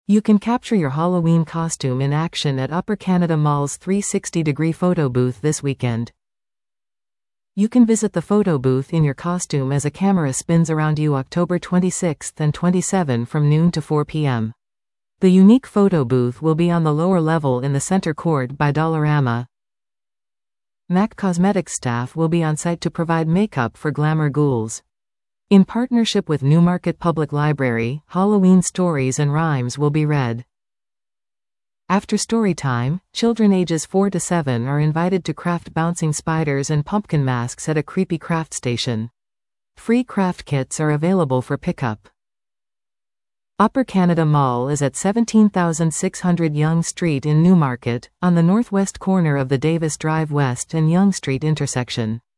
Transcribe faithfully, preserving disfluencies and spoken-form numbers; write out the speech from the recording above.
You can capture your Halloween costume in action at Upper Canada Mall's three sixty degree photo booth this weekend. You can visit the photo booth in your costume as a camera spins around you October twenty-sixth and twenty-seventh from noon to four p m The unique photo booth will be on the lower level in the center court by Dollarama. MAC Cosmetics staff will be on site to provide makeup for glamour ghouls. In partnership with Newmarket Public Library, Halloween stories and rhymes will be read. After story time, children ages four to seven are invited to craft bouncing spiders and pumpkin masks at a creepy craft station. Free craft kits are available for pickup. Upper Canada Mall is at seventeen thousand six hundred Yonge Street in Newmarket, on the northwest corner of the Davis Drive West and Yonge Street intersection.